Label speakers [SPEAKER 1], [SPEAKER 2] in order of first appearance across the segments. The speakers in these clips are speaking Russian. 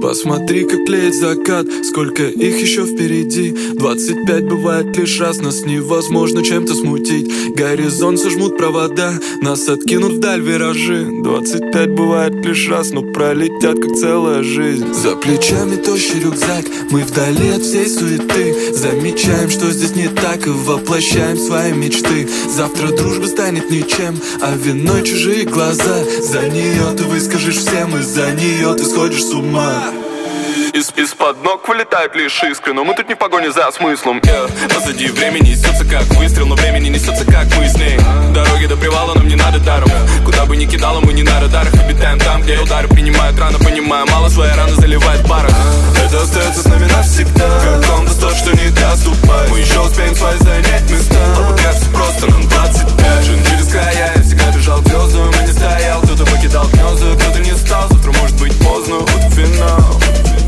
[SPEAKER 1] Посмотри, как тлеет закат, сколько их еще впереди. 25 бывает лишь раз, нас невозможно чем-то смутить. Горизонт сожмут провода, нас откинут вдаль виражи. 25 бывает лишь раз, но пролетят как целая жизнь. За плечами тощий рюкзак, мы вдали от всей суеты. Замечаем, что здесь не так, и воплощаем свои мечты. Завтра дружба станет ничем, а виной чужие глаза. За нее ты выскажешь всем, из-за нее ты сходишь с ума. Из-под ног вылетают лишь искры, но мы тут не в погоне за смыслом. Позади время несется как выстрел, но время не несется как мы с ней. Дороги до привала нам не надо даром. Куда бы ни кидало, мы не на радарах. Обитаем там, где удары принимают рано. Понимаем, мало свои раны заливает паром. Это остается с нами навсегда, как компас тот, что не даст упасть. Мы еще успеем свои занять места, а пока все просто нам 25. Жен через края, я всегда бежал к звездам. И не стоял, кто-то покидал гнезда, кто-то не стал. Завтра может быть поздно, вот финал.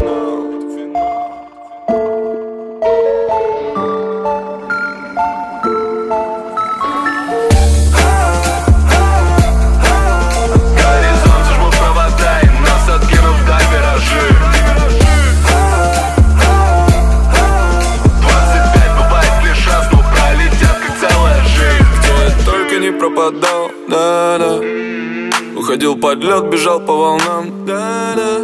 [SPEAKER 1] Горизонт сожмут провода, и нас откинут вдаль виражи. 25 бывает лишь раз, но пролетят как целая жизнь. Где я только не пропадал, да-да. Уходил под лед, бежал по волнам, да-да.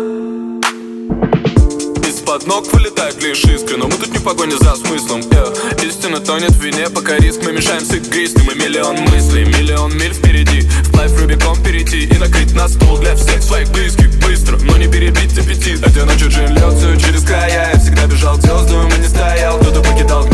[SPEAKER 1] Из-под ног вылетают лишь искры, но мы тут не в погоне за смыслом. Истина тонет в вине, пока риск мы мешаем с игристым. И миллион мыслей, миллион миль впереди. Вплавь Рубикон перейти и накрыть на стол для всех своих близких. Быстро, но не перебить аппетит. Этой ночью джин льется через края. Я всегда бежал к звездам и не стоял, кто-то покидал